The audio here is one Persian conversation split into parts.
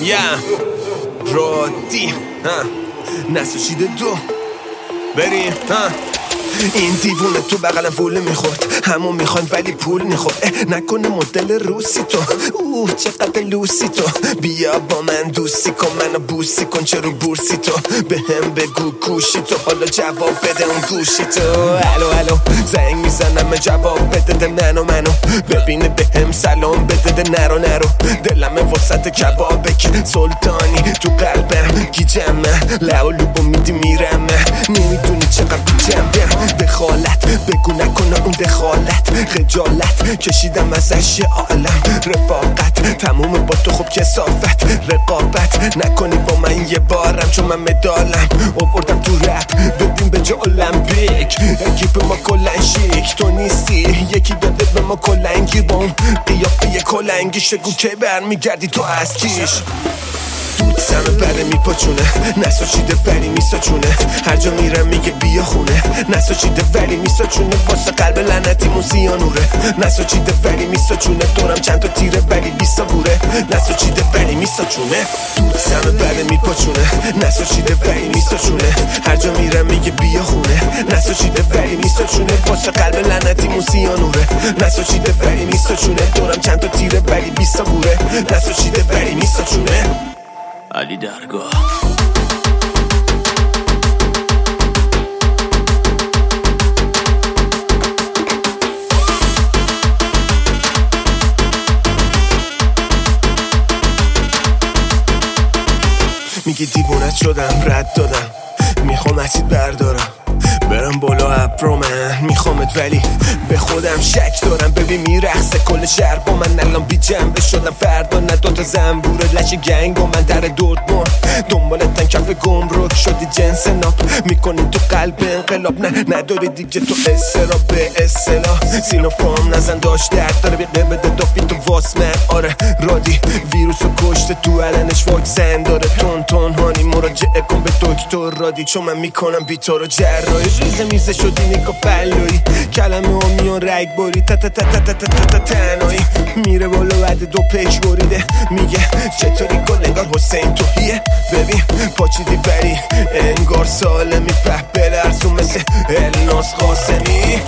رادی نسوشیده دو بریم این دیوونه تو بغلم فول میخورد همون میخوایم ولی پول میخورد نکنه مدل روسی تو چقدر لوسی تو بیا با من دوستی کن منو بوسی کن چرا بورسی تو به هم بگو کوشی تو حالا جواب بده اون گوشی تو الو زنگ میزنم جواب بده منو ببینه به هم سلام بده نرو دلم وسط کبابک سلطانی تو قلبم گیجمه لبو میدی میرم نمیدونی چقدر بیجم دخالت بگو نکنه اون دخالت خجالت کشیدم ازش یه عالم رفاقت تموم با تو خوب کسافت رقابت نکنی با من یه بارم چون من مدالم آوردم تو رپ ببین به جا المپیک اکیپ ما کلن شیک تو نیستی یکی داده به ما کلنگی با اون قیافه کلنگی شگو که برمیگردی تو از کیش سمه بره میپاچونه نسوچیده ولی میساچونه هر جا میرم میگه بیا خونه نسوچیده ولی میساچونه واسه قلب لعنتی موسیانوره نسوچیده ولی میساچونه دورم چند تا تیره ولی 20 بوره نسوچیده ولی میساچونه سمه بره میپاچونه نسوچیده ولی میساچونه هر جا میرم میگه بیا خونه نسوچیده ولی میساچونه واسه قلب لعنتی موسیانوره نسوچیده ولی میساچونه دورم چند تا تیره ولی 20 بوره نسوچیده ولی میساچونه علی درگاه میگه دیوونت شدم رد دادم میخوام اسید بردارم برم بالا ابرو من میخوامت ولی به خودم شک دارم ببین میرخصه کل شهر با من الان بی جنبه شدم فردا نه دوتا زنبوره لش گنگ با من در دورتموند دنبالتن کف گمرک شدی جنس ناب میکنی تو قلب انقلاب نه نداری دیگه تو استراب به اصطلاح سینوفارم نزن داشت درد داره بیقه بده دافی تو واسمن آره رادی ویروسو کشته تو علنش واکسن داره تون هانی مراجعه کن به دکتر رادی چون من میکنم بی تو رو جراحی ریزه میزه شدی نگاه فلایی کلمه ها میان رگ باری تنهایی میره بالا بعد دو پیش بریده میگه چطوری گل انگار حسین توهیه ببین پاچیدی ولی انگار سالمی په بلرزون مثل الناس قاسمی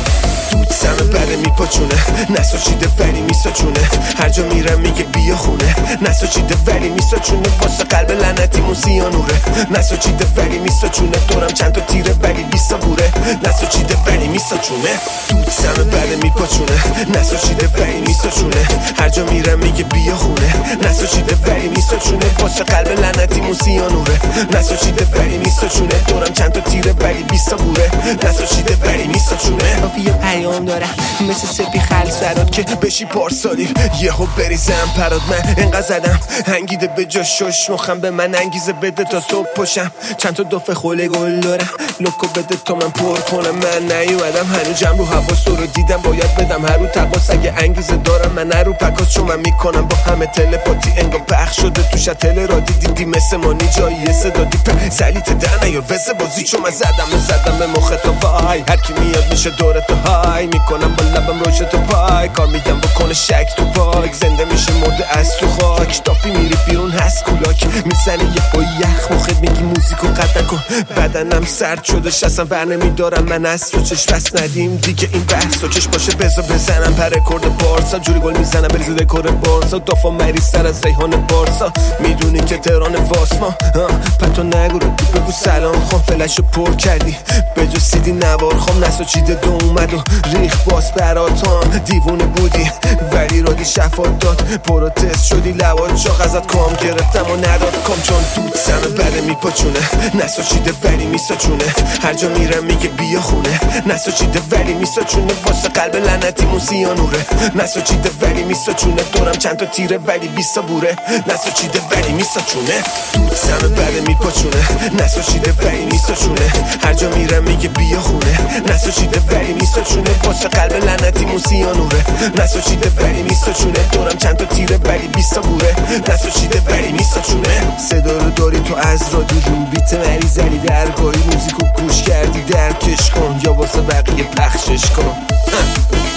سمه بره میپاچونه نسوچیده ولی میساچونه هر جا میرم میگه بیا خونه نسوچیده ولی میساچونه واسه قلب لعنتی موسیانوره نسوچیده ولی میساچونه دورم چند تا تیره ولی 20 بوره نسوچیده ولی میساچونه سمه بره میپاچونه نسوچیده ولی میساچونه هر جا میرم میگه بیا خونه نسوچیده ولی میساچونه واسه قلب لعنتی موسیانوره نسوچیده ولی میساچونه دورم چند تا تیره ولی 20 بوره نسوچیده ولی میساچونه پیام دارم مثل سپی خل سرات که بشی پارسالی یهو بریزم پرات من انقدر زدم هنگیده به جا شش مخم به من انگیزه بده تا صبح پاشم چند تا دفعه خوله گل دارم لوکو بده تا من پر کنم من نیومدم هنو جمع رو حواس رو دیدم باید بدم هر رو تقاس اگه انگیزه دارم من نرو پکاس چون من میکنم با همه تلپاتی انگار پخش شده تو شتل را دیدی مثل مانی جایی صدادی سلیت دهنه یا وزه بازی چون من زدم به مخ تو وای هر کی میاد میشه دور تو های میکنم با لبم روش تو پای کار میگم بکنه شک تو پاک زنده میشه مرده از تو خاک دافی میری بیرون هست کولاک میزنی یه با یخ مخت میگی موزیکو قطع کن بدنم سرد شده شستم ور نمیدارم من از تو چش بس ندیم دیگه این بحث و چش باشه بزا بزنم پر رکورد بارسا جوری گل میزنم بریزه دکور بارسا دافا مری سر از ریحان بارسا میدونی که تهران واسما پتو نگو رو بگو سلام خان فلشو پر کردی به جو سیدی نوار خام نسوچیده دو اومد و ریخ باز براتان دیوونه بودی ولی رادی شفات داد پروتست شدی لواد شاق ازت کام گرفتم و نداد کام چون دود سمه بره میپاچونه نسوچیده ولی میساچونه هر جا میرم میگه بیا خونه نسوچیده ولی میساچونه واسه قلب لعنتی موسیانوره نسوچیده ولی میساچونه دورم چند تا تیره ولی 20 بوره نسوچیده ولی میساچونه دود سمه بره میپاچونه نسوچیده ولی میساچونه هر جا میرم میگه بیا خونه نسوچیده ولی میساچونه واسه قلب لعنتی موسیانوره نسوچیده ولی میساچونه دورم چند تا تیره ولی 20 بوره نسوچیده ولی میساچونه صدا رو داری تو از رادیو رو بیت مریض علی درگاهی موزیکو گوش کردی درکش کن یا واسه بقیه پخشش کن